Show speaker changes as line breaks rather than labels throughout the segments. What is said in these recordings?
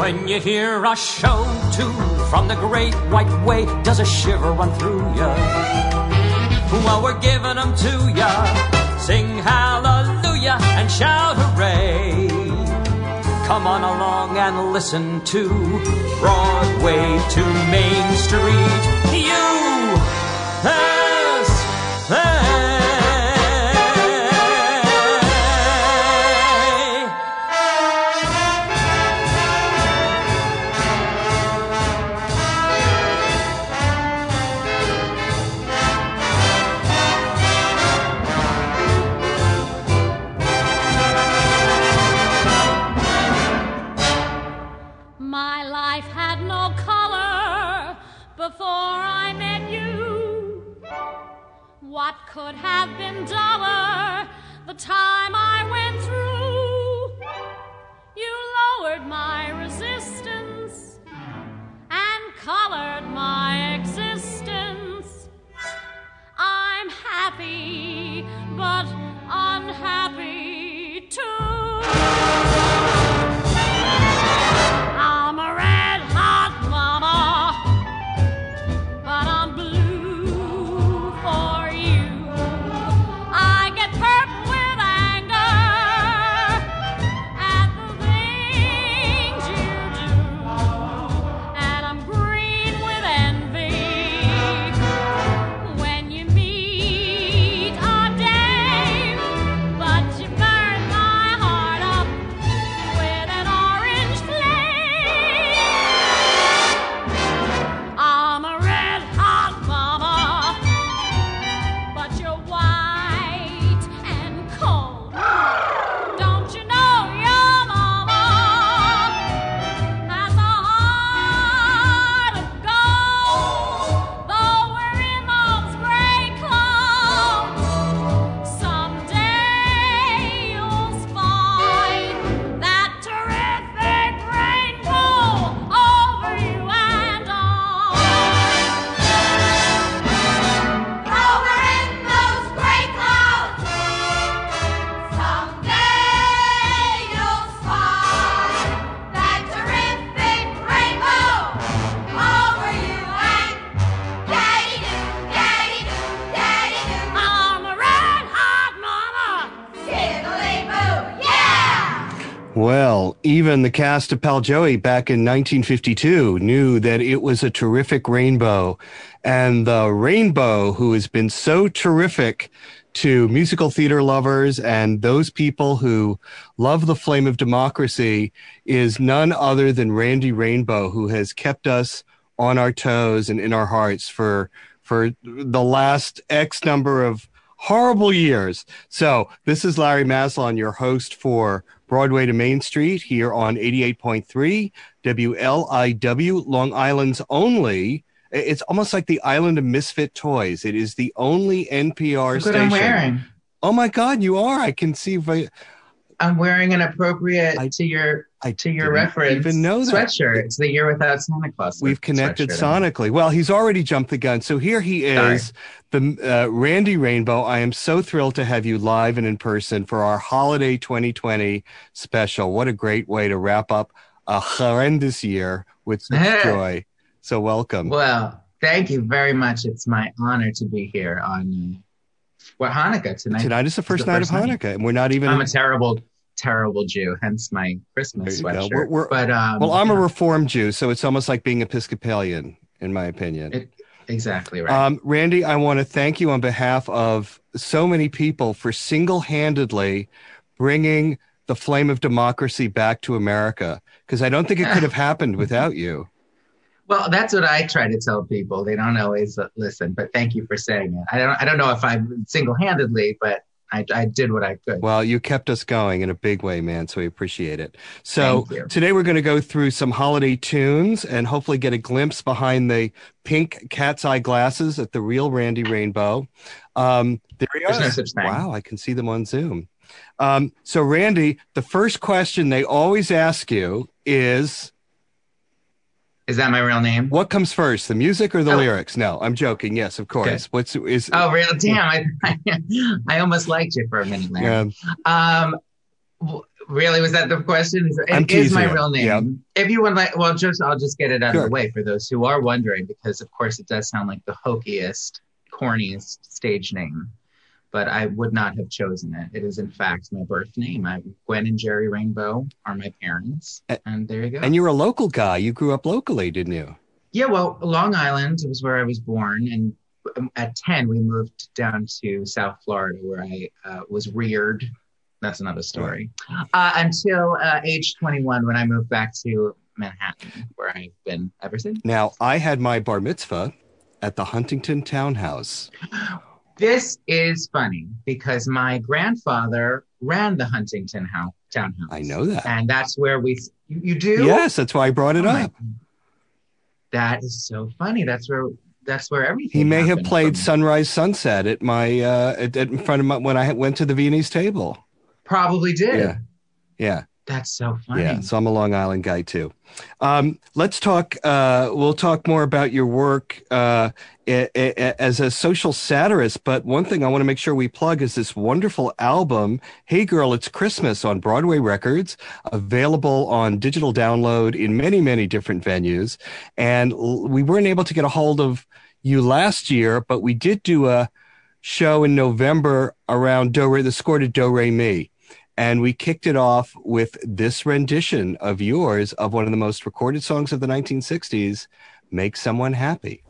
When you hear a show tune from the great white way, does a shiver run through ya? Well, we're giving them to ya. Sing hallelujah and shout hooray. Come on along and listen to Broadway to Main Street. USA.
My life had no color before I met you. What could have been duller the time I went through? You lowered my resistance and colored my existence. I'm happy, but unhappy too. I'm a red hot mama, but I'm blue for you. I get purple with anger at the things you do, and I'm green with envy when you meet a dame. But you burn my heart up with an orange flame. I'm a red hot mama, but you're white and cold. Don't you know your mama has a heart of gold? Though we're in those gray clothes, someday you'll spy that terrific rainbow over you and I. Over in those gray clouds, someday you'll spy that terrific rainbow over you and daddy-doo, daddy-doo, daddy-doo. I'm a red hot mama, tiddly-boo, yeah!
Well, even the cast of Pal Joey back in 1952 knew that it was a terrific rainbow. And the rainbow, who has been so terrific to musical theater lovers and those people who love the flame of democracy, is none other than Randy Rainbow, who has kept us on our toes and in our hearts for the last X number of horrible years. So this is Larry Maslon, your host for Broadway to Main Street here on 88.3 WLIW, Long Island's only. It's almost like the island of misfit toys. It is the only NPR
Look
station.
what I'm wearing.
Oh my God, you are! I can see.
I'm wearing an appropriate to your reference
even know that.
sweatshirt. It's the Year Without Santa Claus.
We've connected
sweatshirt.
sonically. Well, he's already jumped the gun. So here he is, the Randy Rainbow. I am so thrilled to have you live and in person for our holiday 2020 special. What a great way to wrap up a horrendous year with such joy. So welcome.
Well, thank you very much. It's my honor to be here on Hanukkah tonight.
Tonight is the first night of Hanukkah, and we're not even.
I'm a terrible Jew, hence my Christmas sweatshirt.
Well, I'm a Reformed Jew, so it's almost like being Episcopalian, in my opinion.
Exactly right.
Randy, I want to thank you on behalf of so many people for single-handedly bringing the flame of democracy back to America, because I don't think it could have happened without you.
Well, that's what I try to tell people. They don't always listen, but thank you for saying it. I don't know if I'm single-handedly, but I did what I could.
Well, you kept us going in a big way, man, so we appreciate it. So today we're going to go through some holiday tunes and hopefully get a glimpse behind the pink cat's eye glasses at the real Randy Rainbow. There he is.
No such thing.
Wow, I can see them on Zoom. So, Randy, the first question they always ask you is...
Is that my real name?
What comes first, the music or the lyrics? No, I'm joking. Yes, of course.
Okay. Oh, real? Damn! I almost liked you for a minute there. Yeah. Really, was that the question?
I'm
It is my
teasing
real
it.
name.
Yeah.
If you would like, well, I'll just get it out of
Sure.
the way for those who are wondering, because of course it does sound like the hokiest, corniest stage name, but I would not have chosen it. It is in fact my birth name. Gwen and Jerry Rainbow are my parents, and there you go.
And you're a local guy. You grew up locally, didn't you?
Yeah, well, Long Island was where I was born, and at 10 we moved down to South Florida, where I was reared. That's another story. Until age 21, when I moved back to Manhattan, where I've been ever since.
Now, I had my bar mitzvah at the Huntington Townhouse.
This is funny because my grandfather ran the Huntington Townhouse.
I know that.
And that's where you do?
Yes, that's why I brought it up.
That is so funny. That's where everything.
He may have
happened
played
from.
Sunrise Sunset at my in front of my when I went to the Viennese table.
Probably did.
Yeah. Yeah.
That's so funny.
Yeah, so I'm a Long Island guy too. Let's talk. We'll talk more about your work as a social satirist. But one thing I want to make sure we plug is this wonderful album, "Hey Girl, It's Christmas" on Broadway Records, available on digital download in many, many different venues. And we weren't able to get a hold of you last year, but we did do a show in November around the score to Do Re Mi. And we kicked it off with this rendition of yours of one of the most recorded songs of the 1960s, "Make Someone Happy."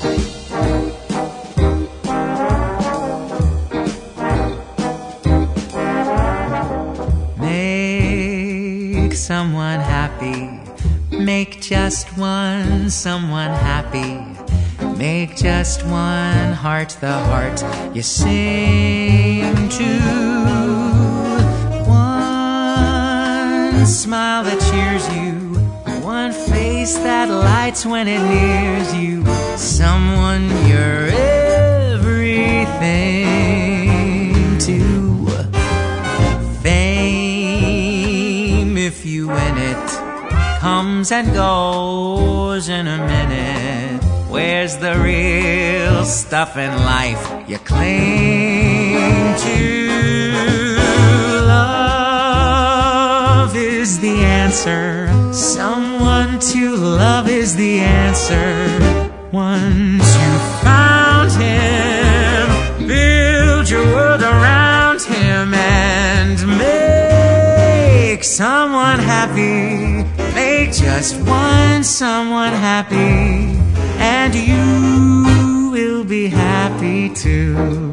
Make someone happy. Make just one someone happy. Make just one heart the heart you sing to. One smile that cheers you, one face that lights when it nears you, someone you're everything to. Fame, if you win it, comes and goes in a minute. Where's the real stuff in life you cling to? Is the answer. Someone to love is the answer. Once you found him, build your world around him and make someone happy. Make just one someone happy, and you will be happy too.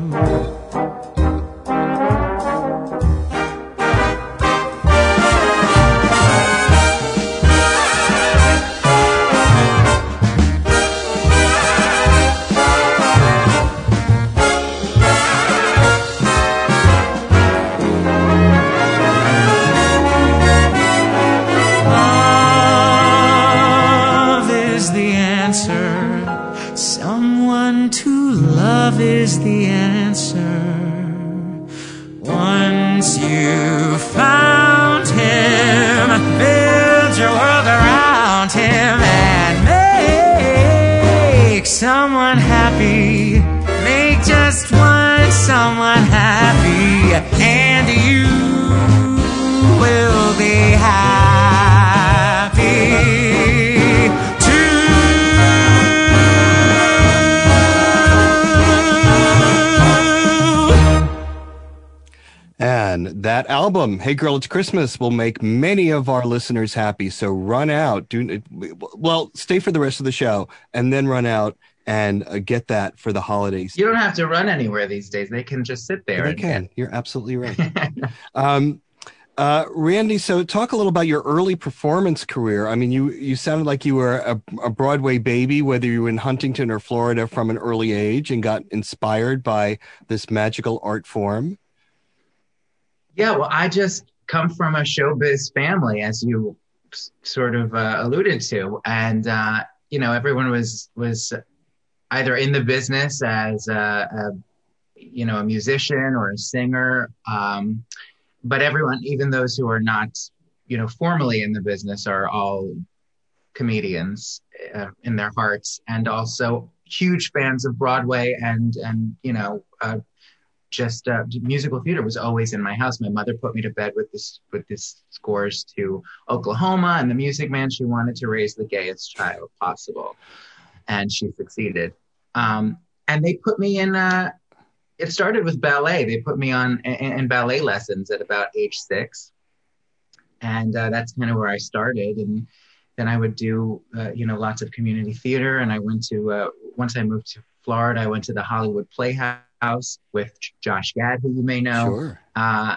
Love is the answer. Once you found him, build your world around him and make someone happy. Make just one someone happy, and you will be happy.
And that album, "Hey Girl, It's Christmas," will make many of our listeners happy. So run out. Stay for the rest of the show and then run out and get that for the holidays.
You don't have to run anywhere these days. They can just sit there.
They can. You're absolutely right. Randy, so talk a little about your early performance career. I mean, you sounded like you were a Broadway baby, whether you were in Huntington or Florida from an early age, and got inspired by this magical art form.
Yeah, well, I just come from a showbiz family, as you sort of alluded to. And, everyone was either in the business as a musician or a singer. But everyone, even those who are not, formally in the business, are all comedians in their hearts, and also huge fans of Broadway and just musical theater was always in my house. My mother put me to bed with this scores to Oklahoma and The Music Man. She wanted to raise the gayest child possible, and she succeeded. And they put me in. It started with ballet. They put me on in ballet lessons at about age 6, and that's kind of where I started. And then I would do lots of community theater. And I went to once I moved to Florida, I went to the Hollywood Playhouse with Josh Gad, who you may know.
Sure.
I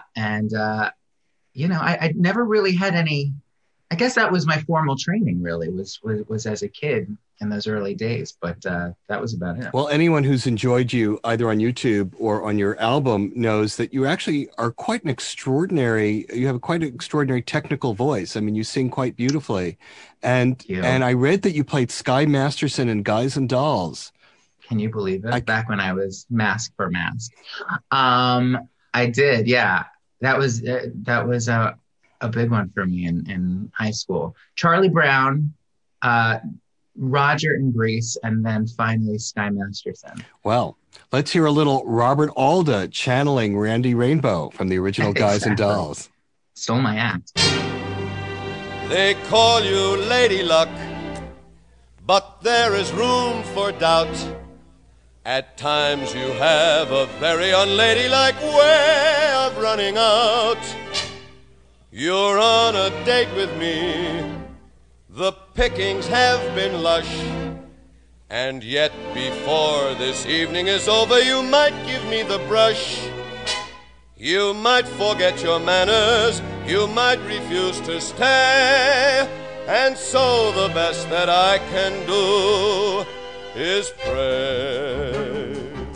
never really had any. I guess that was my formal training. Really, was as a kid in those early days. But that was about it.
Well, anyone who's enjoyed you either on YouTube or on your album knows that you actually are quite an extraordinary. You have quite an extraordinary technical voice. I mean, you sing quite beautifully, and I read that you played Sky Masterson in Guys and Dolls.
Can you believe it? Back when I was Mask for Mask. I did, yeah. That was a big one for me in high school. Charlie Brown, Roger in Grease, and then finally Sky Masterson.
Well, let's hear a little Robert Alda channeling Randy Rainbow from the original Guys and Dolls.
Stole my act.
They call you Lady Luck, but there is room for doubt. At times you have a very unladylike way of running out. You're on a date with me, the pickings have been lush, and yet before this evening is over you might give me the brush. You might forget your manners, you might refuse to stay, and so the best that I can do is pray.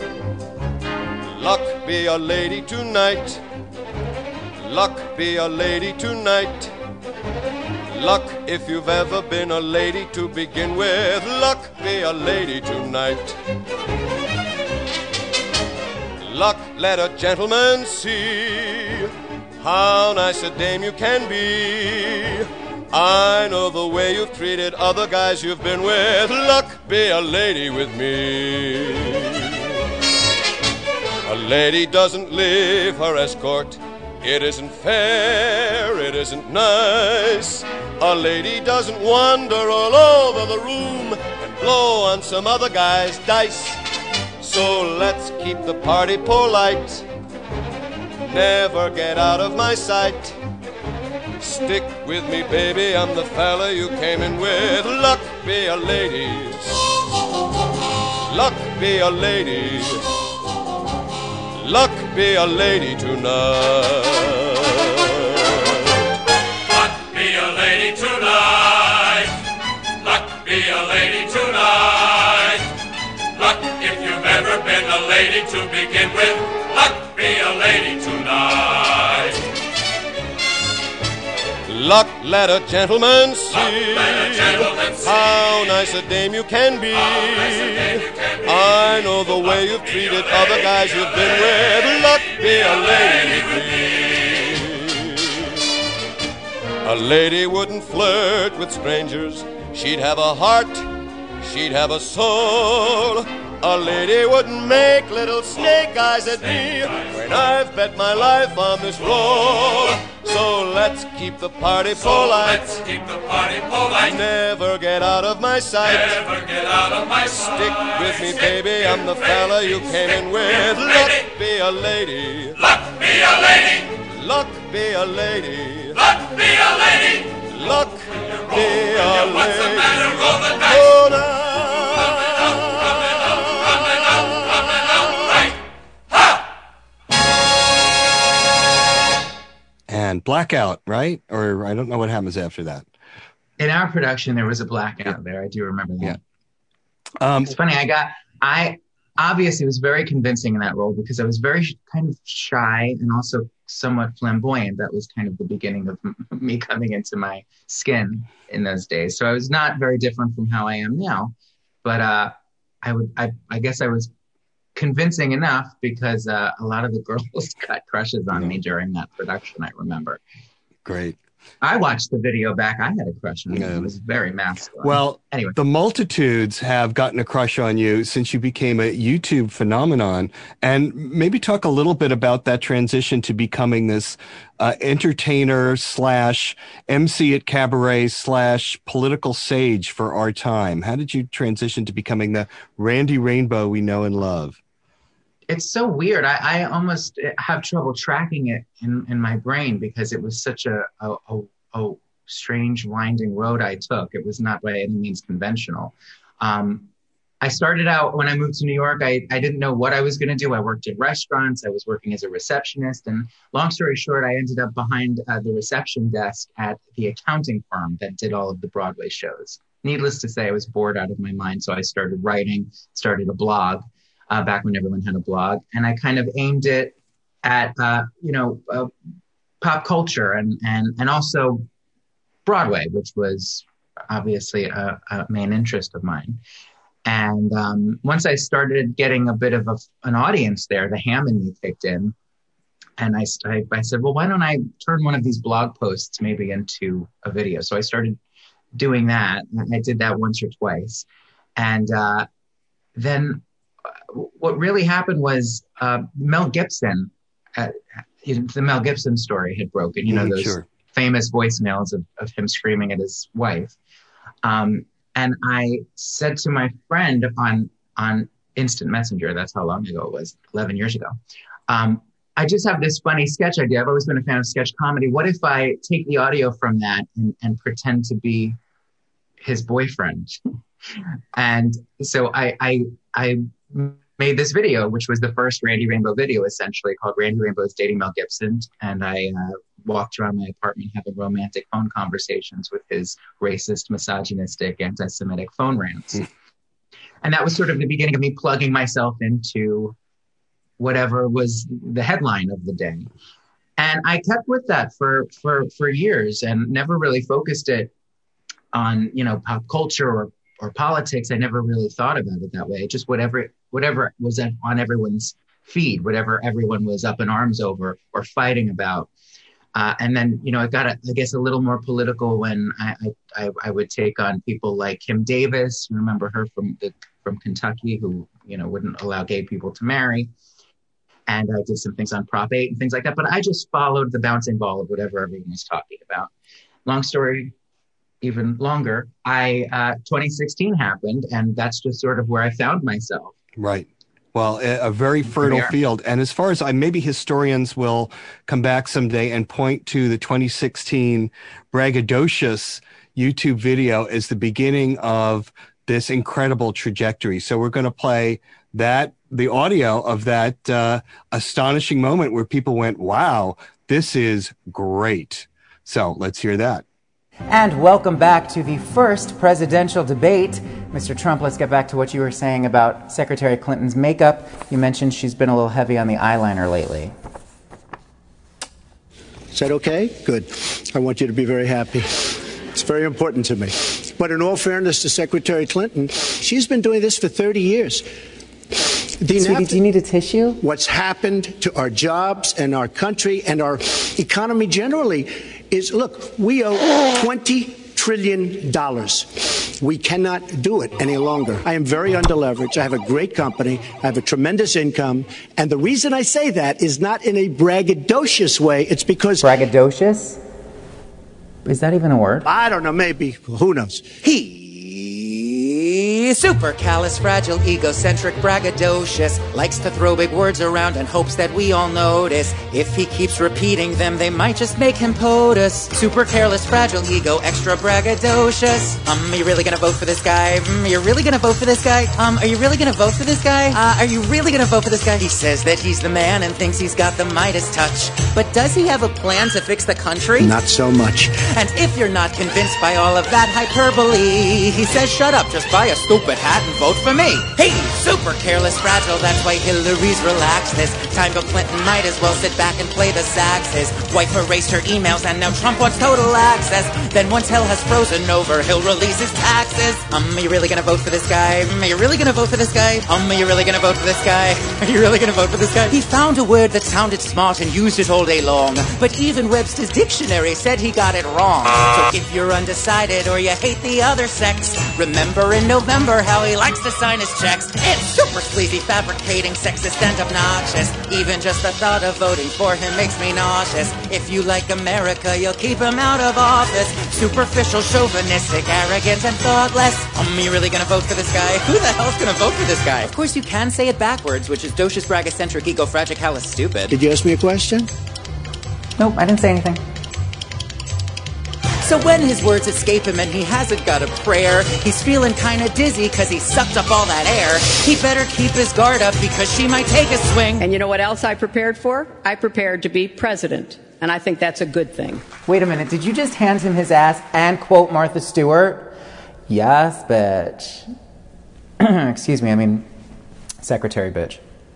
Luck be a lady tonight, luck be a lady tonight. Luck if you've ever been a lady to begin with, luck be a lady tonight. Luck let a gentleman see how nice a dame you can be. I know the way you've treated other guys you've been with. Luck be a lady with me. A lady doesn't leave her escort. It isn't fair, it isn't nice. A lady doesn't wander all over the room and blow on some other guy's dice. So let's keep the party polite. Never get out of my sight. Stick with me, baby, I'm the fella you came in with. Luck be a lady. Luck be a lady. Luck be a lady tonight.
Luck be a lady tonight. Luck be a lady tonight. Luck if you've ever been a lady to begin with. Luck be a lady tonight.
Luck let a gentleman see how nice a dame you can be. I know the way you've treated other guys you've been with. Luck be a lady. A lady wouldn't flirt with strangers. She'd have a heart, she'd have a soul. A lady wouldn't make little snake eyes at me when I've bet my life on this roll. So let's keep the party polite.
Let's keep the party polite.
Never get out of my sight.
Never get out of my sight.
Stick with me, baby, I'm the fella you came in with. Luck be a lady.
Luck be a lady.
Luck be a lady.
Luck be a lady.
Luck be a lady.
What's the matter? Roll the dice.
Oh, no.
And Blackout, right? Or I don't know what happens after that.
In our production, there was a blackout there. I do remember that.
Yeah.
It's funny. I obviously was very convincing in that role because I was very kind of shy and also somewhat flamboyant. That was kind of the beginning of me coming into my skin in those days. So I was not very different from how I am now. But I guess I was convincing enough because a lot of the girls got crushes on me during that production, I remember.
Great.
I watched the video back. I had a crush on him. It was very masculine.
Well,
anyway,
the multitudes have gotten a crush on you since you became a YouTube phenomenon. And maybe talk a little bit about that transition to becoming this entertainer / MC at cabaret / political sage for our time. How did you transition to becoming the Randy Rainbow we know and love?
it's so weird. I almost have trouble tracking it in my brain because it was such a strange winding road I took. It was not by any means conventional. I started out when I moved to New York, I didn't know what I was going to do. I worked in restaurants. I was working as a receptionist. And long story short, I ended up behind the reception desk at the accounting firm that did all of the Broadway shows. Needless to say, I was bored out of my mind. So I started writing, started a blog back when everyone had a blog. And I kind of aimed it at, pop culture and also Broadway, which was obviously a main interest of mine. And once I started getting a bit of an audience there, the ham in me kicked in. And I said, well, why don't I turn one of these blog posts maybe into a video? So I started doing that. I did that once or twice. And then what really happened was Mel Gibson, the Mel Gibson story had broken, those famous voicemails of him screaming at his wife. And I said to my friend on Instant Messenger, that's how long ago it was, 11 years ago. I just have this funny sketch idea. I've always been a fan of sketch comedy. What if I take the audio from that and pretend to be his boyfriend? And so I made this video, which was the first Randy Rainbow video, essentially, called Randy Rainbow's Dating Mel Gibson. And I walked around my apartment having romantic phone conversations with his racist, misogynistic, anti-Semitic phone rants. And that was sort of the beginning of me plugging myself into whatever was the headline of the day. And I kept with that for years and never really focused it on, pop culture or politics. I never really thought about it that way. Just whatever was on everyone's feed, whatever everyone was up in arms over or fighting about. And then, it got, I guess, a little more political when I would take on people like Kim Davis. Remember her from Kentucky, who, wouldn't allow gay people to marry. And I did some things on Prop 8 and things like that. But I just followed the bouncing ball of whatever everyone was talking about. Long story, even longer, 2016 happened, and that's just sort of where I found myself.
Right. Well, a very fertile field. And as far as maybe historians will come back someday and point to the 2016 braggadocious YouTube video as the beginning of this incredible trajectory. So we're going to play the audio of that astonishing moment where people went, wow, this is great. So let's hear that.
And welcome back to the first presidential debate. Mr. Trump, let's get back to what you were saying about Secretary Clinton's makeup. You mentioned she's been a little heavy on the eyeliner lately.
Is that okay? Good. I want you to be very happy. It's very important to me. But in all fairness to Secretary Clinton, she's been doing this for 30 years.
Sweetie, do you need a tissue? What's
happened to our jobs and our country and our economy generally is, look, we owe $20 trillion. We cannot do it any longer. I am very underleveraged. I have a great company. I have a tremendous income. And the reason I say that is not in a braggadocious way. It's because...
Braggadocious? Is that even a word?
I don't know. Maybe. Who knows?
Supercalifragile, egocentric, braggadocious, likes to throw big words around and hopes that we all notice. If he keeps repeating them, they might just make him POTUS. Super careless, fragile ego, extra braggadocious. Are you really gonna vote for this guy? You're really gonna vote for this guy? Are you really gonna vote for this guy? Are you really gonna vote for this guy? He says that he's the man and thinks he's got the Midas touch. But does he have a plan to fix the country?
Not so much.
And if you're not convinced by all of that hyperbole, he says, shut up, just buy a stupid stupid hat and vote for me. Hey, super careless fragile, that's why Hillary's relaxed this time. But Clinton might as well sit back and play the sax. His wife erased her emails and now Trump wants total access. Then once hell has frozen over, he'll release his taxes. Are you really gonna vote for this guy? Are you really gonna vote for this guy? Are you really gonna vote for this guy? Are you really gonna vote for this guy? He found a word that sounded smart and used it all day long. But even Webster's dictionary said he got it wrong. So if you're undecided or you hate the other sex, remember in November how he likes to sign his checks. It's super sleazy, fabricating, sexist and obnoxious. Even just the thought of voting for him makes me nauseous. If you like America, you'll keep him out of office. Superficial, chauvinistic, arrogant and thoughtless. Are you really gonna vote for this guy? Who the hell's gonna vote for this guy? Of course you can say it backwards, which is docious, bragocentric, ego-fragicalis, stupid.
Did you ask me a question?
Nope, I didn't say anything.
So when his words escape him and he hasn't got a prayer, he's feeling kinda dizzy cause he sucked up all that air. He better keep his guard up because she might take a swing.
And you know what else I prepared for? I prepared to be president. And I think that's a good thing.
Wait a minute, did you just hand him his ass and quote Martha Stewart? Yes, bitch. Excuse me, I mean, secretary bitch.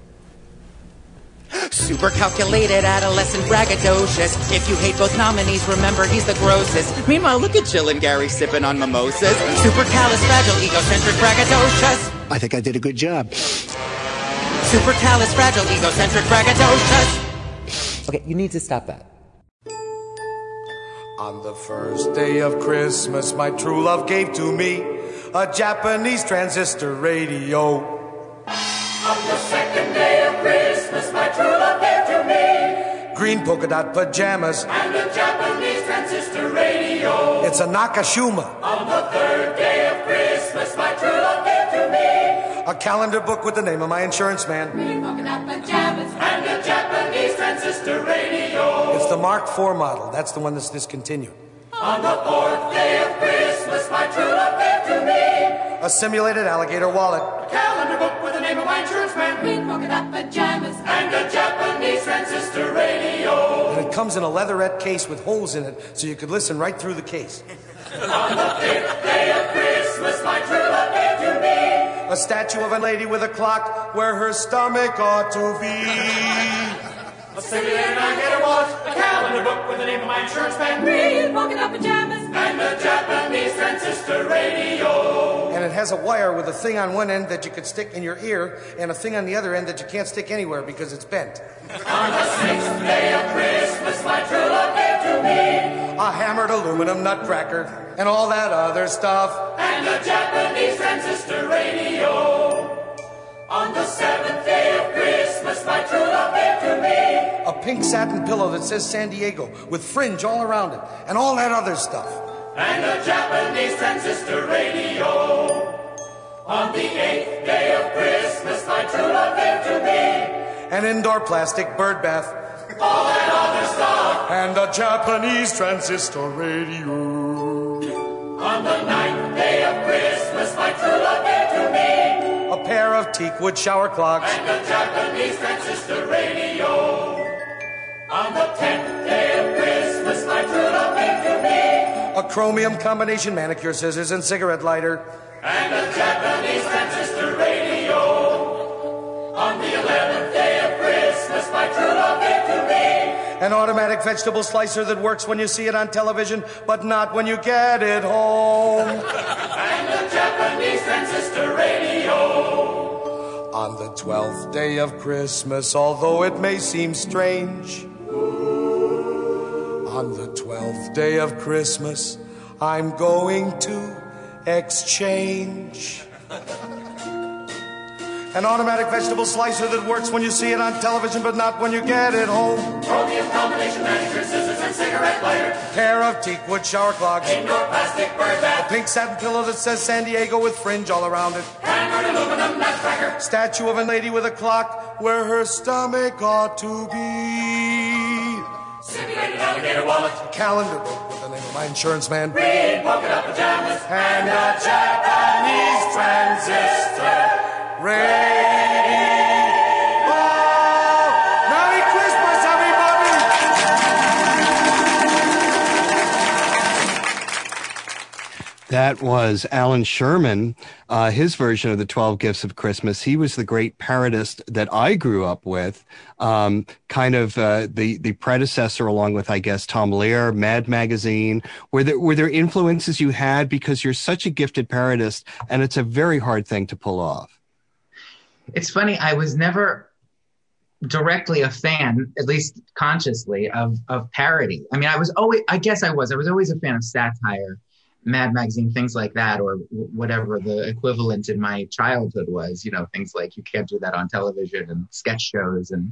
Super calculated, adolescent, braggadocious. If you hate both nominees, remember he's the grossest. Meanwhile, look at Jill and Gary sipping on mimosas. Super callous, fragile, egocentric, braggadocious.
I think I did a good job.
Super callous, fragile, egocentric, braggadocious.
Okay, you need to stop that.
On the first day of Christmas, my true love gave to me a Japanese transistor radio.
On the second day of Christmas, my true love gave to me
green polka dot pajamas
and a Japanese transistor radio.
It's a Nakashima.
On the third day of Christmas, my true love gave to me
a calendar book with the name of my insurance man.
Green polka dot pajamas and a Japanese transistor radio.
It's the Mark IV model. That's the one that's discontinued.
On the fourth day of Christmas, my true love gave to me
a simulated alligator wallet,
a calendar book with the name of my insurance man, green polka dot pajamas, and a Japanese transistor radio.
And it comes in a leatherette case with holes in it, so you could listen right through the case.
On the fifth day of Christmas, my true love gave to me
a statue of a lady with a clock where her stomach ought to be.
A simulated alligator wallet, a calendar book with the name of my insurance man, green polka dot pajamas, and a Japanese transistor radio.
And it has a wire with a thing on one end that you could stick in your ear and a thing on the other end that you can't stick anywhere because it's bent.
On the sixth day of Christmas, my true love gave to me
a hammered aluminum nutcracker and all that other stuff,
and a Japanese transistor radio. On the seventh day of Christmas, my true love gave to me
a pink satin pillow that says San Diego with fringe all around it and all that other stuff,
and a Japanese transistor radio. On the eighth day of Christmas, my true love gave to me
an indoor plastic bird bath,
all that other stuff,
and a Japanese transistor radio.
On the ninth day of Christmas, my true love gave to me
a pair of teakwood shower clogs,
and a Japanese transistor radio. On the 10th day of Christmas, my true love gave to me
a chromium combination manicure scissors and cigarette lighter,
and a Japanese transistor radio. On the 11th day of Christmas, my true love gave to me
an automatic vegetable slicer that works when you see it on television, but not when you get it home,
and a Japanese transistor radio.
On the 12th day of Christmas, although it may seem strange, on the 12th day of Christmas, I'm going to exchange an automatic vegetable slicer that works when you see it on television, but not when you get it home.
Chromium combination manicure scissors and cigarette lighter.
Pair of teakwood shower clogs.
Indoor plastic bird bath.
A pink satin pillow that says San Diego with fringe all around it.
Hammered aluminum nutcracker.
Statue of a lady with a clock where her stomach ought to be.
Simulated alligator wallet.
Calendar book with the name of my insurance man.
Green polka dot pajamas.
And a Japanese transistor radio. Merry Christmas, everybody!
That was Alan Sherman, his version of the 12 Gifts of Christmas. He was the great parodist that I grew up with, kind of the predecessor, along with, I guess, Tom Lehrer, Mad Magazine. Were there influences you had? Because you're such a gifted parodist, and it's a very hard thing to pull off.
It's funny, I was never directly a fan, at least consciously, of parody. I mean, I was always a fan of satire, Mad Magazine, things like that, or whatever the equivalent in my childhood was, things like You Can't Do That on Television and sketch shows and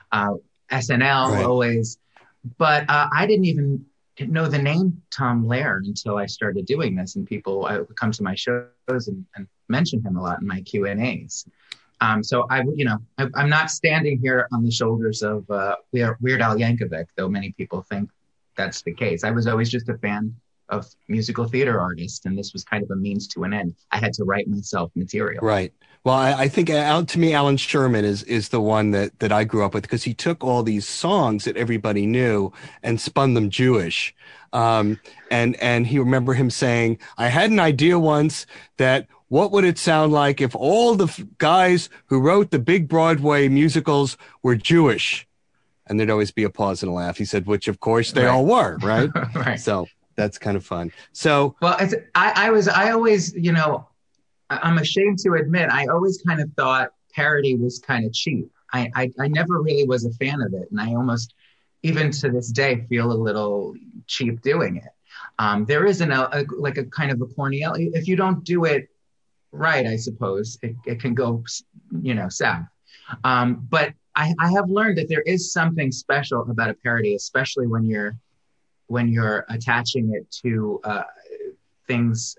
SNL
Right.
always. But I didn't even know the name Tom Lehrer until I started doing this, and people would come to my shows and mention him a lot in my Q&As. So I'm not standing here on the shoulders of Weird Al Yankovic, though many people think that's the case. I was always just a fan of musical theater artists, and this was kind of a means to an end. I had to write myself material.
Right. Well, I think to me, Alan Sherman is the one that I grew up with, because he took all these songs that everybody knew and spun them Jewish. And he remember him saying, I had an idea once that what would it sound like if all the guys who wrote the big Broadway musicals were Jewish? And there'd always be a pause and a laugh. He said, which of course they all were, right?
Right.
So that's kind of fun. So,
well, I always, I'm ashamed to admit, I always kind of thought parody was kind of cheap. I never really was a fan of it. And I almost, even to this day, feel a little cheap doing it. There isn't a kind of a corny, if you don't do it right, I suppose it can go, south. But I have learned that there is something special about a parody, especially when you're attaching it to things,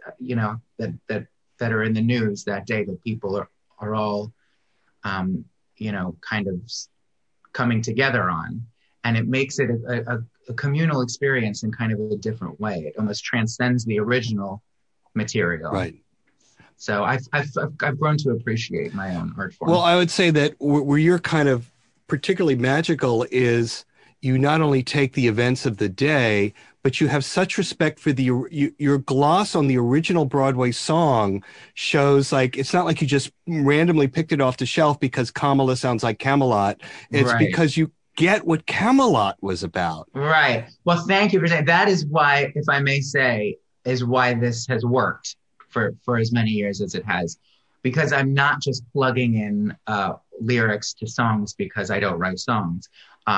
that are in the news that day, that people are all, kind of coming together on, and it makes it a communal experience in kind of a different way. It almost transcends the original material.
right.
So I've grown to appreciate my own art form.
Well, I would say that where you're kind of particularly magical is you not only take the events of the day, but you have such respect for your gloss on the original Broadway song shows, like, it's not like you just randomly picked it off the shelf because Kamala sounds like Camelot. It's
Right.
because you get what Camelot was about.
Right. Well, thank you for saying that. Is why, if I may say, is why this has worked for as many years as it has, because I'm not just plugging in lyrics to songs because I don't write songs.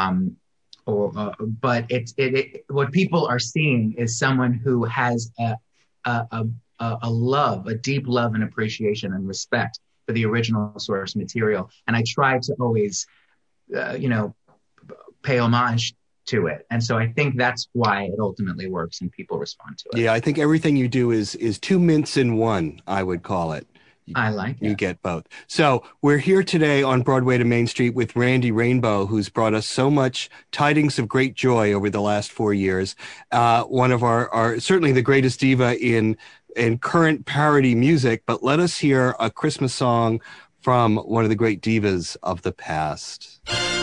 But what people are seeing is someone who has a deep love and appreciation and respect for the original source material. And I try to always, pay homage to it. And so I think that's why it ultimately works and people respond to it.
Yeah, I think everything you do is two mints in one, I would call it.
I like
You
it.
get both. So we're here today on Broadway to Main Street with Randy Rainbow, who's brought us so much tidings of great joy over the last 4 years. One of our certainly the greatest diva in current parody music, but let us hear a Christmas song from one of the great divas of the past.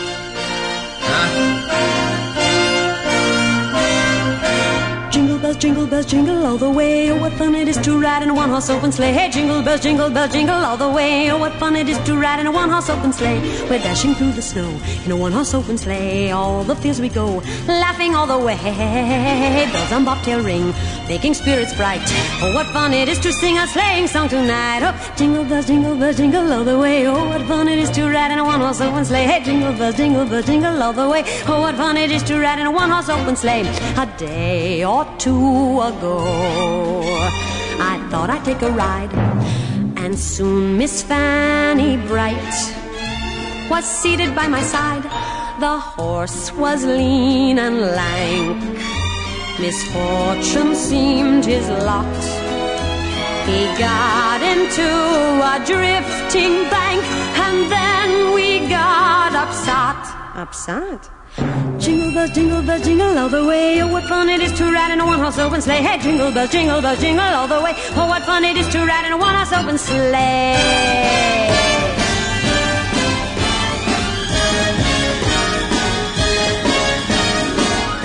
Jingle bells, jingle all the way. Oh, what fun it is to ride in a one-horse open sleigh. Hey, jingle bells, jingle all the way. Oh, what fun it is to ride in a one-horse open sleigh. We're dashing through the snow in a one-horse open sleigh. All the fields we go, laughing all the way. Bells on bobtail ring, making spirits bright. Oh, what fun it is to sing a sleighing song tonight. Oh, jingle bells, jingle all the way. Oh, what fun it is to ride in a one-horse open sleigh. Hey, jingle bells, jingle all the way. Oh, what fun it is to ride in a one-horse open sleigh. A day or two ago, I thought I'd take a ride, and soon Miss Fanny Bright was seated by my side. The horse was lean and lank, misfortune seemed his lot. He got into a drifting bank, and then we got upset. Jingle bells, jingle all the way. Oh, what fun it is to ride in a one-horse open sleigh. Hey, jingle bells, jingle all the way. Oh, what fun it is to ride in a one-horse open sleigh.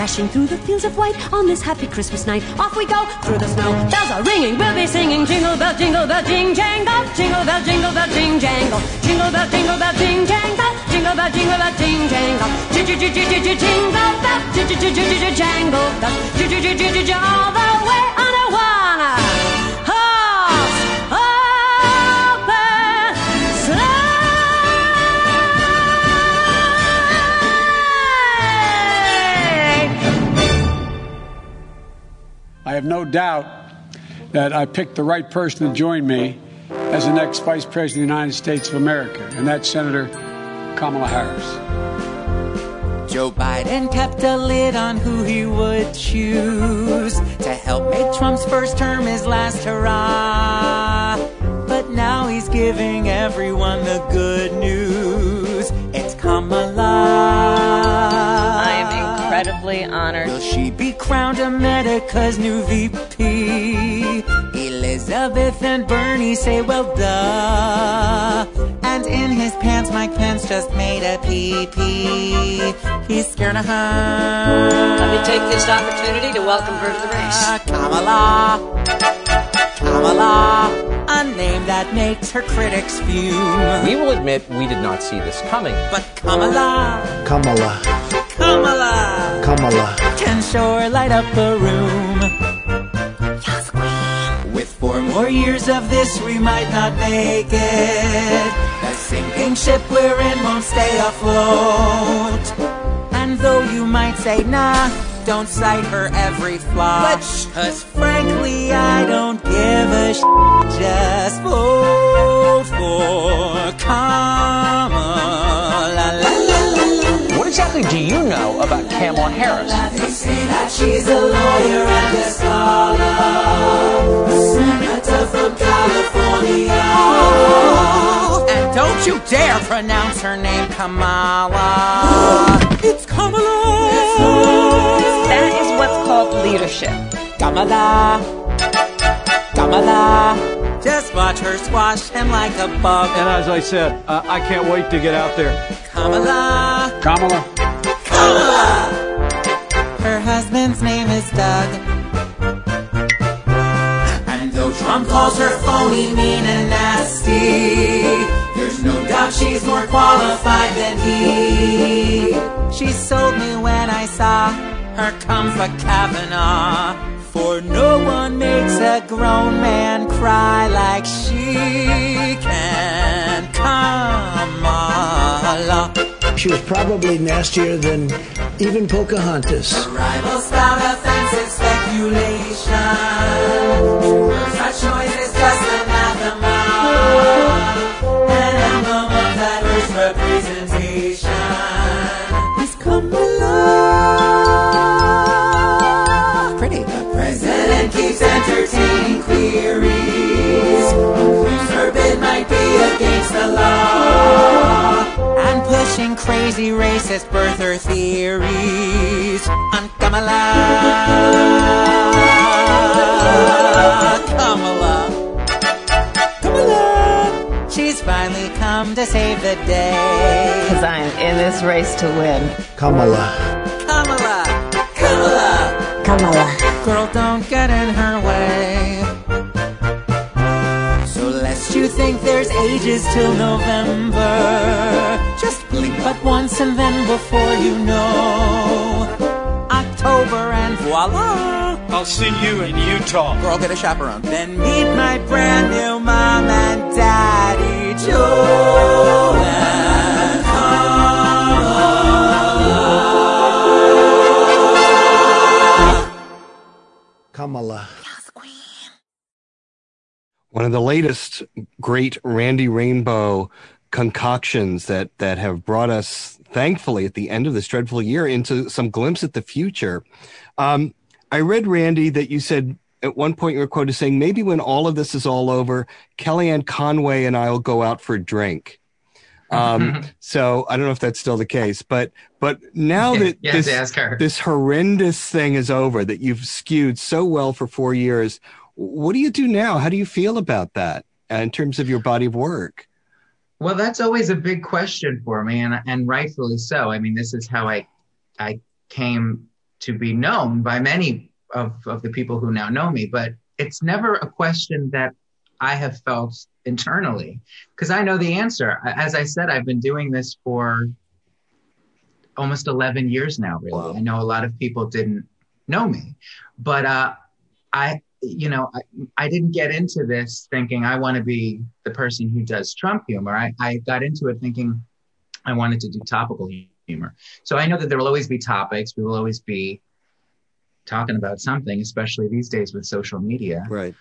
crashing through the fields of white on this happy Christmas night. Off we go through the snow. Bells are ringing, we'll be singing jingle bell, jing jangle. Jingle bell, jing jangle. Jingle bell, jing jangle. Jingle bell, jing jangle. Jingle bell, jangle bell. All the way on a one-horse open
I have no doubt that I picked the right person to join me as the next Vice President of the United States of America, and that's Senator Kamala Harris.
Joe Biden kept a lid on who he would choose to help make Trump's first term his last hurrah. But now he's giving everyone the good news. It's Kamala.
I am incredibly honored.
Will she be crowned America's new VP? Elizabeth and Bernie say, well, duh. And in his pants, Mike Pence just made a pee-pee. He's scared of her.
Let me take this opportunity to welcome her to the race.
Kamala. Kamala. A name that makes her critics fume.
We will admit we did not see this coming.
But Kamala.
Kamala.
Kamala.
Kamala.
Can sure light up a room. With 4 more years of this, we might not make it. The sinking ship we're in won't stay afloat. And though you might say, nah, don't cite her every flaw. Cause frankly, I don't give a just vote for Kamala.
What exactly do you know about Kamala Harris?
They say that she's a lawyer and a scholar, a senator from California. And don't you dare pronounce her name Kamala. It's Kamala.
That is what's called leadership.
Kamala. Kamala. Just watch her squash him like a bug.
And as I said, I can't wait to get out there.
Kamala.
Kamala.
Kamala. Her husband's name is Doug. And though Trump calls her phony, mean, and nasty, there's no doubt she's more qualified than he. She sold me when I saw her come for Kavanaugh. For no one makes a grown man cry like she can. Kamala.
She was probably nastier than even Pocahontas.
Her rivals spout offensive speculation. Such noise is just anathema. An emblem of diverse representation. Is Kamala. Pretty. The president keeps entertaining queries. Claims her bid might be against the law. And pushing crazy racist birther theories on Kamala. Kamala. Kamala. She's finally come to save the day.
Because I am in this race to win.
Kamala.
Kamala. Kamala.
Kamala.
Girl, don't get in her way. So lest you think there's ages till November, just blink but once and then before you know, October and voila,
I'll see you in Utah.
Girl, get a chaperone. Then meet my brand new mom and daddy, Joe and
Kamala.
One of the latest great Randy Rainbow concoctions that have brought us, thankfully, at the end of this dreadful year, into some glimpse at the future. I read, Randy, that you said at one point you were quoted saying, maybe when all of this is all over, Kellyanne Conway and I will go out for a drink. So I don't know if that's still the case, but now that this horrendous thing is over, that you've skewed so well for 4 years, what do you do now? How do you feel about that in terms of your body of work?
Well, that's always a big question for me, and rightfully so. I mean, this is how I came to be known by many of the people who now know me, but it's never a question that I have felt internally, because I know the answer. As I said, I've been doing this for almost 11 years now, really. Wow. I know a lot of people didn't know me, but I didn't get into this thinking I want to be the person who does Trump humor. I got into it thinking I wanted to do topical humor. So I know that there will always be topics. We will always be talking about something, especially these days with social media.
Right.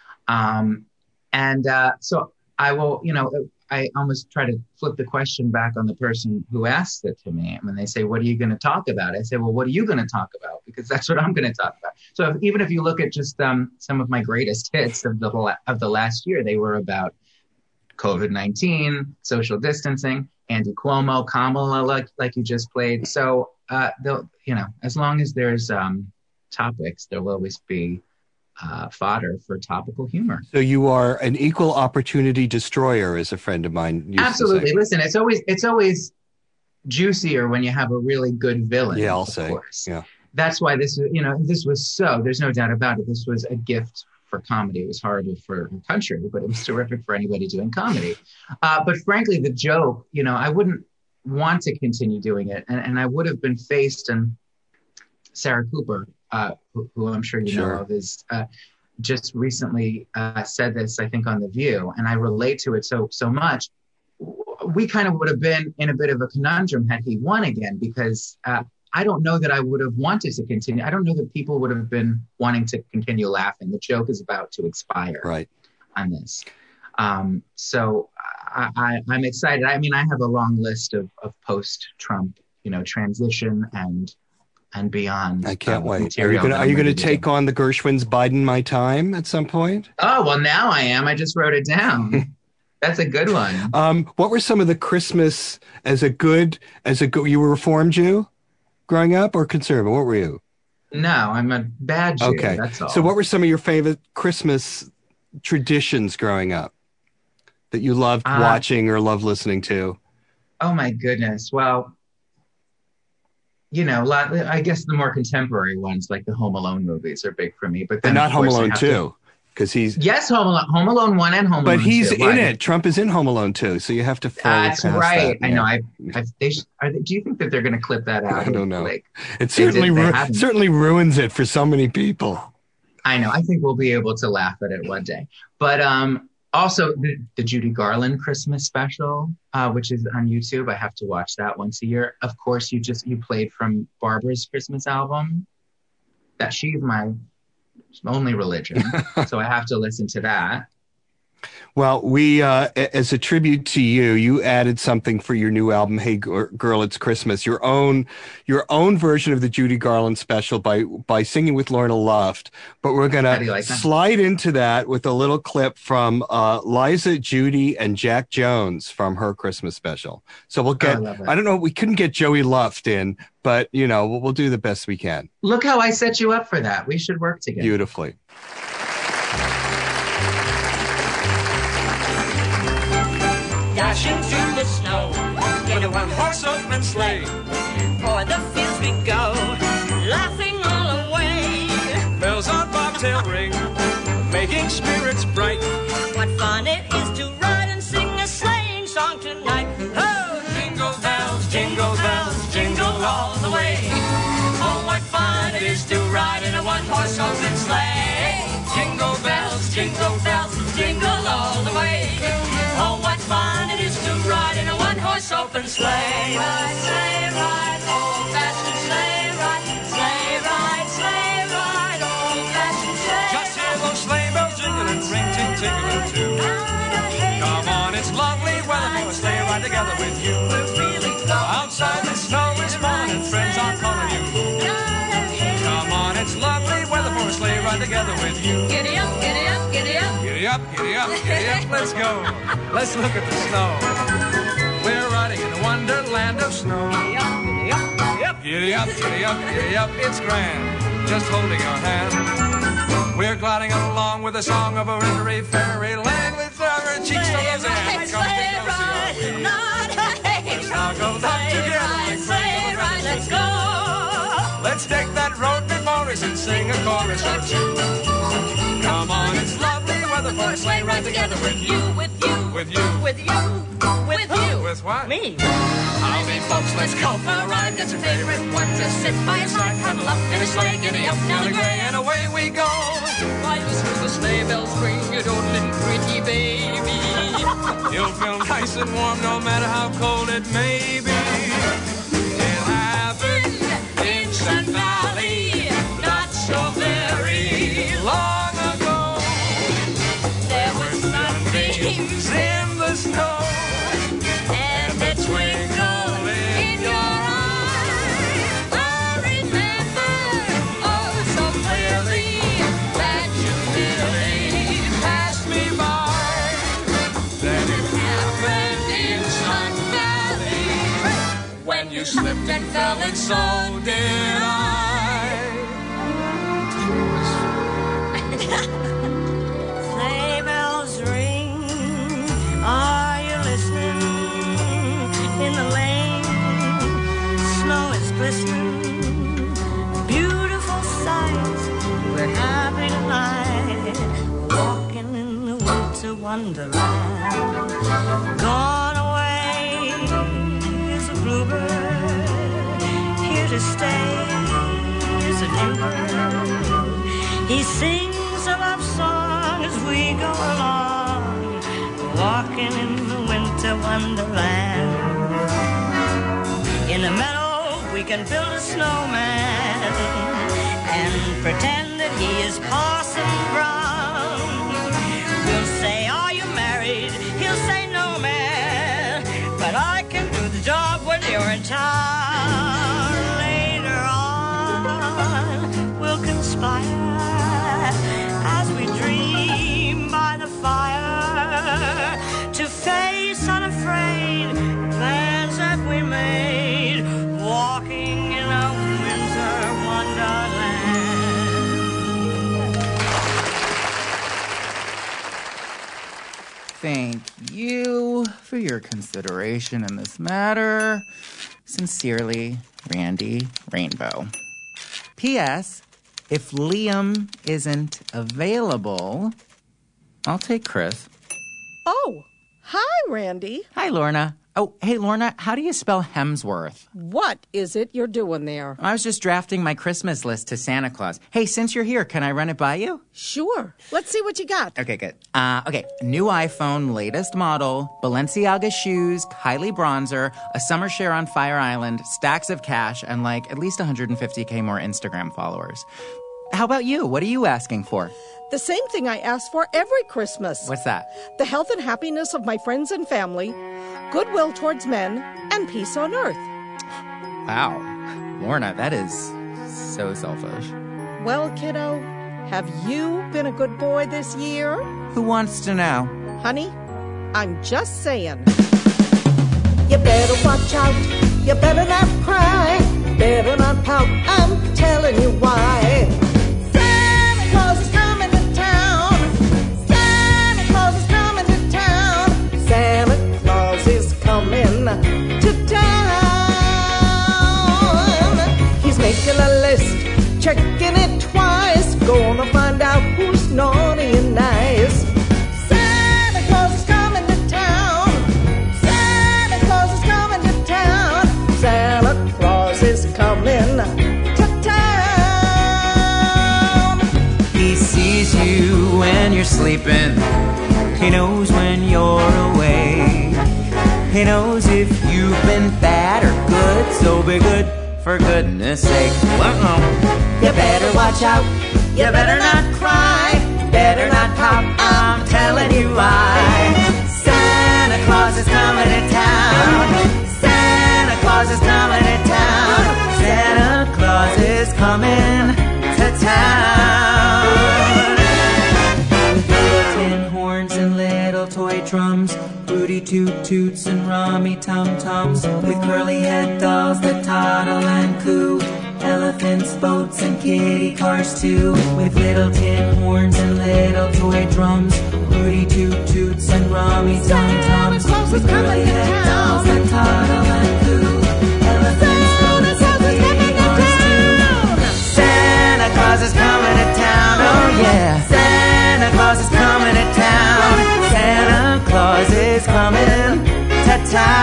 So I will, I almost try to flip the question back on the person who asked it to me. When they say, what are you going to talk about? I say, well, what are you going to talk about? Because that's what I'm going to talk about. So even if you look at just some of my greatest hits of the last year, they were about COVID-19, social distancing, Andy Cuomo, Kamala, like you just played. So, as long as there's topics, there will always be fodder for topical humor.
So you are an equal opportunity destroyer, as a friend of mine used
Absolutely.
to say.
Listen, it's always juicier when you have a really good villain.
Yeah, I'll
of
say.
Course.
Yeah.
That's why this was so, there's no doubt about it. This was a gift for comedy. It was horrible for the country, but it was terrific for anybody doing comedy. But frankly, the joke, I wouldn't want to continue doing it. And I would have been faced, and Sarah Cooper, who I'm sure you know of, is just recently said this, I think, on The View, and I relate to it so much. We kind of would have been in a bit of a conundrum had he won again, because I don't know that I would have wanted to continue. I don't know that people would have been wanting to continue laughing. The joke is about to expire on this. So I'm excited. I mean, I have a long list of post-Trump, transition and beyond.
I can't wait. Are you going to take on the Gershwin's Biden My Time at some point?
Oh, well, now I am. I just wrote it down. That's a good one.
What were some of the Christmas you were a Reform Jew growing up, or conservative? What were you?
No, I'm a bad Jew.
Okay.
That's all.
So what were some of your favorite Christmas traditions growing up that you loved watching or loved listening to?
Oh my goodness. Well, I guess the more contemporary ones, like the Home Alone movies, are big for me. But then,
not Home Alone 2, because he's...
Yes, Home Alone 1 and Home Alone 2.
But he's in it. Trump is in Home Alone 2, so you have to follow
That's right.
That.
I know. Do you think that they're going to clip that out?
I don't know. It certainly ruins it for so many people.
I know. I think we'll be able to laugh at it one day. But also the Judy Garland Christmas special, which is on YouTube. I have to watch that once a year. Of course, you played from Barbara's Christmas album. That she's my only religion, so I have to listen to that.
Well, we, as a tribute to you, you added something for your new album, Hey Girl, It's Christmas, your own version of the Judy Garland special by singing with Lorna Luft. But we're going to slide into that with a little clip from Liza, Judy, and Jack Jones from her Christmas special. So we'll get, I don't know, we couldn't get Joey Luft in, but, we'll do the best we can.
Look how I set you up for that. We should work together.
Beautifully.
Dashing through the snow in a one-horse open sleigh. O'er the fields we go, laughing all the way.
Bells on bobtail ring, making spirits bright.
What fun it is to ride and sing a sleighing song tonight. Oh, jingle bells, jingle all the way. Oh, what fun it is to ride in a one-horse open sleigh. Jingle bells, jingle all the way. Oh, what fun it is to ride in a one-horse open sleigh. Sleigh ride, old-fashioned sleigh ride. Sleigh ride, old-fashioned sleigh ride.
Just hear those sleigh bells jingling, ring-ting, tingling too. Come on, it's lovely weather for a sleigh ride together with you. Outside the snow is falling and friends are calling you. Come on, it's lovely weather for a sleigh ride together with you.
Giddy up, giddy up, giddy up.
Giddy up, giddy up, giddy up, let's go. Let's look at the snow. We're riding in a wonderland of snow.
Giddy up, giddy up, giddy up.
Giddy up, giddy up, giddy up, it's grand. Just holding your hand. We're gliding along with the song of a rotary fairyland with our cheeks to those hands.
Sleigh ride, not a
let's all go up together.
Sleigh ride, let's go.
Let's take that road chorus and sing a chorus or two. Come on, it's lovely weather for a sleigh ride together with you.
With you.
With you.
With you. With who?
With what?
Me.
How many folks, let's go for a ride. That's your favorite one to sit by your side. Cuddle up in a sleigh, giddy up, Nelly Gray, and away we go.
Right as the sleigh bells ring, you doodling pretty baby.
You'll feel nice and warm no matter how cold it may be. It happened in Sun Valley not so very long ago.
There were sunbeams
in the snow
and a twinkle in your eye. I remember, oh so clearly, that you nearly
passed me by. Then it happened in Sun Valley when you slipped and fell, and so did I.
Sleigh bells ring, are you listening? In the lane, snow is glistening. Beautiful sights, we're happy tonight. Walking in the winter wonderland. Gone away is a bluebird, here to stay is a new bird. He sings a love song as we go along, walking in the winter wonderland. In the meadow we can build a snowman and pretend that he is Parson Brown. We'll say, are you married? He'll say, no, man, but I can do the job when you're in town. Later on we'll conspire as we dream by the fire to face unafraid plans that we made, walking in a winter wonderland.
Thank you for your consideration in this matter. Sincerely, Randy Rainbow. P.S. If Liam isn't available, I'll take Chris.
Oh, hi, Randy.
Hi, Lorna. Oh, hey, Lorna, how do you spell Hemsworth?
What is it you're doing there?
I was just drafting my Christmas list to Santa Claus. Hey, since you're here, can I run it by you?
Sure. Let's see what you got.
Okay, good. Okay, new iPhone, latest model, Balenciaga shoes, Kylie bronzer, a summer share on Fire Island, stacks of cash, and like at least 150K more Instagram followers. How about you? What are you asking for?
The same thing I ask for every Christmas.
What's that?
The health and happiness of my friends and family, goodwill towards men, and peace on earth.
Wow. Lorna, that is so selfish.
Well, kiddo, have you been a good boy this year?
Who wants to know?
Honey, I'm just saying. You better watch out. You better not cry. Better not pout. I'm telling you why. Santa Claus is coming to town. Santa Claus is coming to town. Santa Claus is coming to town. He's making a list, checking it twice. Gonna find out who's naughty and nice. Santa Claus is coming to town. Santa Claus is coming to town. Santa Claus is coming to town.
He sees you when you're sleeping. He knows when you're away. He knows if you've been bad or good. So be good, for goodness sake. You better watch out. You better not cry. Better not pout. I'm telling you why. Santa Claus is coming to town. Santa Claus is coming to town. Santa Claus is coming to town. Tin horns and little toy drums, Rudy Toot Toots and Rummy Tum Tums, with curly head dolls that toddle and coo, elephants, boats, and kitty cars too, with little tin horns and little toy drums, Rudy Toot Toots and Rummy Tum Tums, with curly head dolls that toddle and coo, elephants, boats, and kitty cars too. Santa Claus Claus is coming to town, oh yeah. Santa Claus is coming to town. Santa Claus is coming to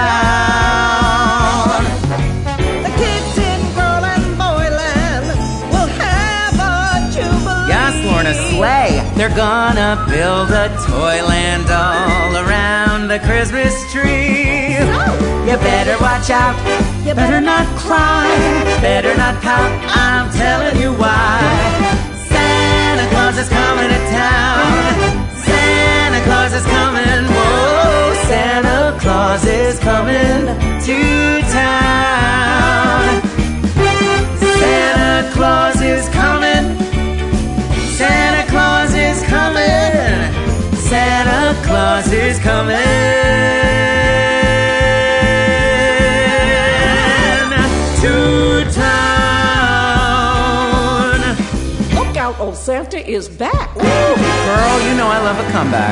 town.
The kids in girl and boyland will have a jubilee.
Yes, Lorna, sleigh. They're gonna build a toyland all around the Christmas tree. You better watch out. You better not cry. Better not pout. I'm telling you why. Santa Claus is coming to town. Santa Claus is coming. Whoa, Santa Claus is coming to town. Santa Claus is coming. Santa Claus is coming. Santa Claus is coming to town.
Look out, old Santa is back.
Woo! Girl, you know I love a comeback.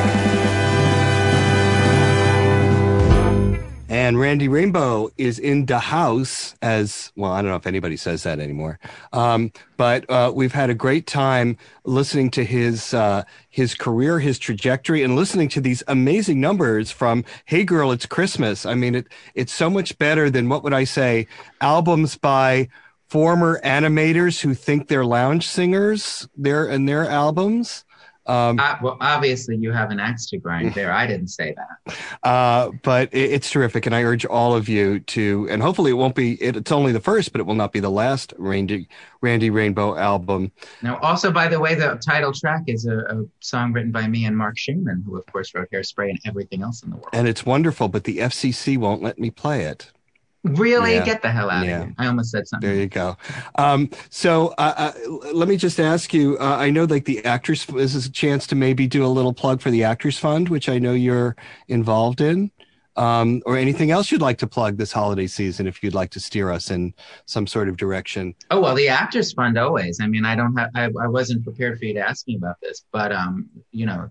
And Randy Rainbow is in the house as well. I don't know if anybody says that anymore. But we've had a great time listening to his career, his trajectory, and listening to these amazing numbers from Hey Girl, It's Christmas. I mean, it's so much better than, what would I say, albums by former animators who think they're lounge singers in their albums.
Well, obviously you have an axe to grind there. I didn't say that.
But it's terrific, and I urge all of you to, and hopefully it won't be, it's only the first, but it will not be the last Randy Rainbow album.
Now, also, by the way, the title track is a song written by me and Mark Shaman, who of course wrote Hairspray and everything else in the world.
And it's wonderful, but the FCC won't let me play it.
Really?
Yeah.
Get the hell out of here. I almost said something.
There you go. So let me just ask you, I know like the Actors, this is a chance to maybe do a little plug for the Actors Fund, which I know you're involved in, or anything else you'd like to plug this holiday season, if you'd like to steer us in some sort of direction.
Oh, well, the Actors Fund always. I mean, I wasn't prepared for you to ask me about this, but, you know,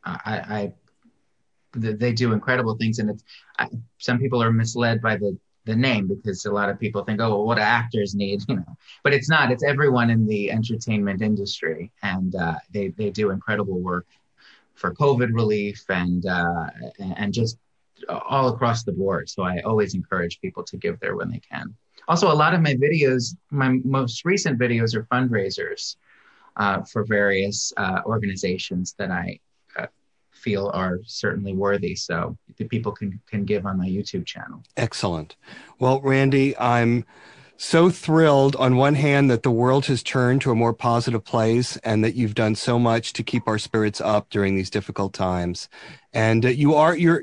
they do incredible things. And some people are misled by the name, because a lot of people think, oh, well, what do actors need, you know, but it's not. It's everyone in the entertainment industry, and they do incredible work for COVID relief and just all across the board. So I always encourage people to give there when they can. Also, a lot of my videos, my most recent videos, are fundraisers for various organizations that I feel are certainly worthy. So the people can give on my YouTube channel.
Excellent. Well, Randy, I'm so thrilled on one hand that the world has turned to a more positive place, and that you've done so much to keep our spirits up during these difficult times. And you're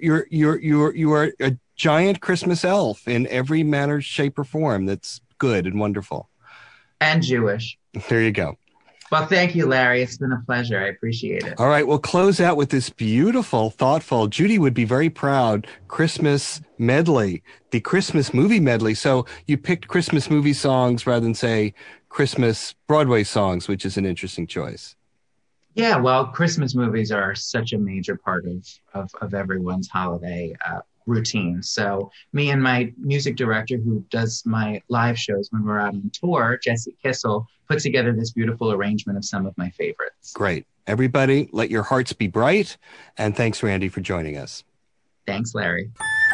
a giant Christmas elf in every manner, shape, or form. That's good and wonderful.
And Jewish.
There you go.
Well, thank you, Larry. It's been a pleasure. I appreciate it.
All right, we'll close out with this beautiful, thoughtful, Judy would be very proud, Christmas medley, the Christmas movie medley. So you picked Christmas movie songs rather than, say, Christmas Broadway songs, which is an interesting choice.
Yeah, well, Christmas movies are such a major part of everyone's holiday routine. So me and my music director, who does my live shows when we're out on tour, Jesse Kissel, put together this beautiful arrangement of some of my favorites.
Great. Everybody, let your hearts be bright. And thanks, Randy, for joining us.
Thanks, Larry.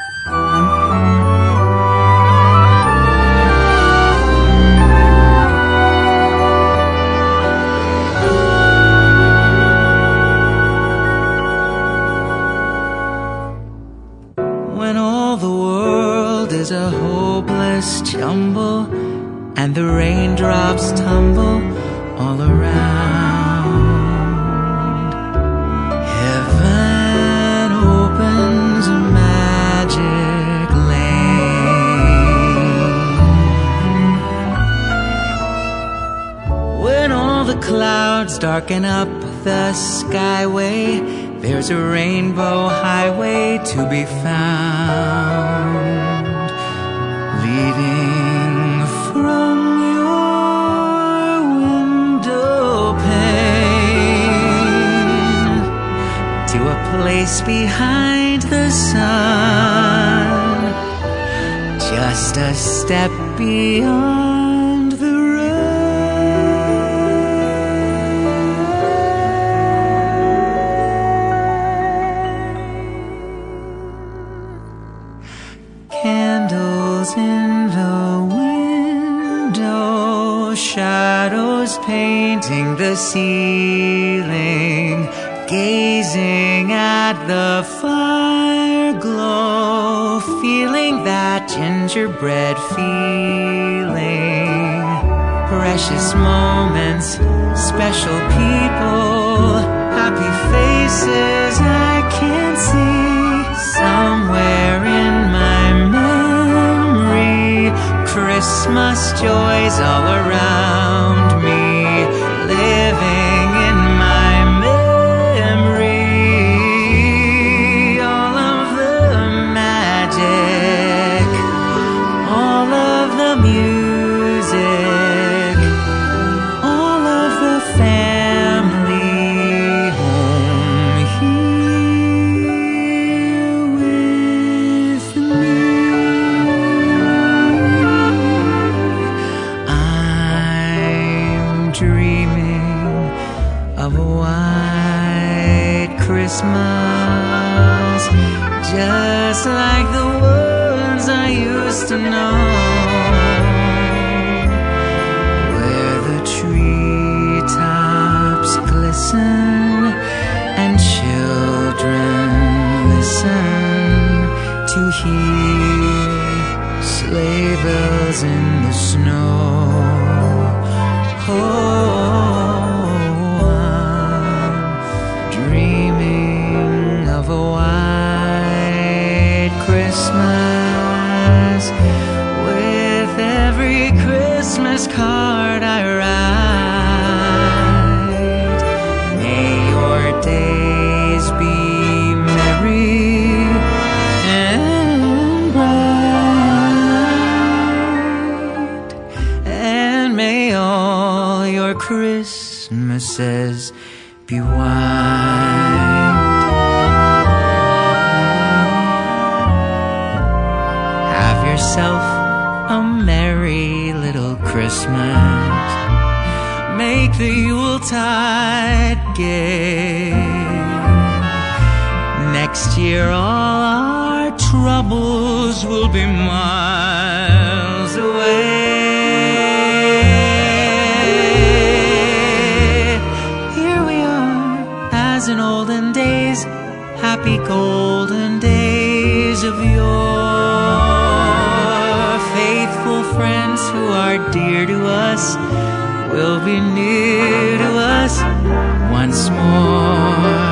When all the world is a hopeless jumble and the raindrops tumble all around, heaven opens a magic lane. When all the clouds darken up the skyway, there's a rainbow highway to be found, leading from your window pane to a place behind the sun, just a step beyond the rain. painting the ceiling, gazing at the fire glow, feeling that gingerbread feeling. Precious moments, special people, happy faces I can see. Somewhere in my memory, Christmas joys all around me, living in my memory. All of the magic, all of the music, all of the family home here with me. I'm dreaming of a white Christmas, just like the ones I used to know, where the treetops glisten and children listen to hear sleigh bells in the snow. I'm dreaming of a white Christmas, with every Christmas card I write. May your days be merry and bright, and may all your Christmases be white. Have yourself a merry little Christmas. Make the Yuletide gay. Next year all our troubles will be miles away. Here we are, as in olden days, happy golden days of yore. Faithful friends who are dear to us will be near to us once more.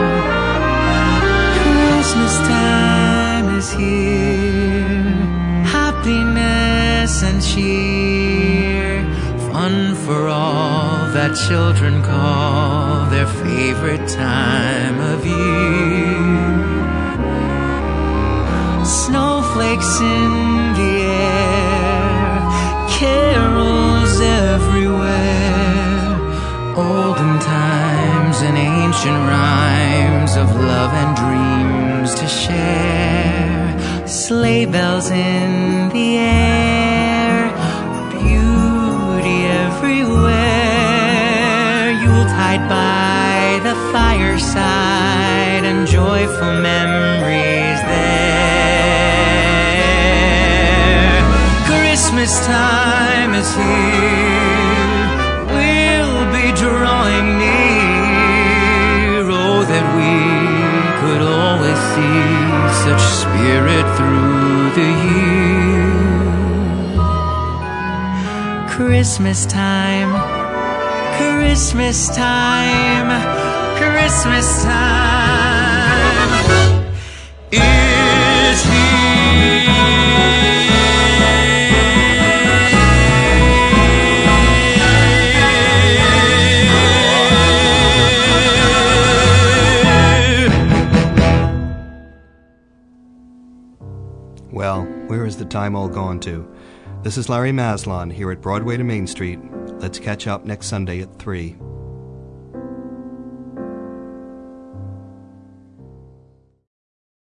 Christmas time is here, happiness and cheer, fun for all that children call their favorite time of year. Snowflakes in the air, carols everywhere, olden times and ancient rhymes of love and dreams to share. Sleigh bells in the air, beauty everywhere. Yuletide by the fireside and joyful memories there. Christmas time is here, we'll be drawing near. Oh, that we could always see such spirit through the year. Christmas time, Christmas time, Christmas time is
Well, where is the time all gone to? This is Larry Maslon here at Broadway to Main Street. Let's catch up next Sunday at 3.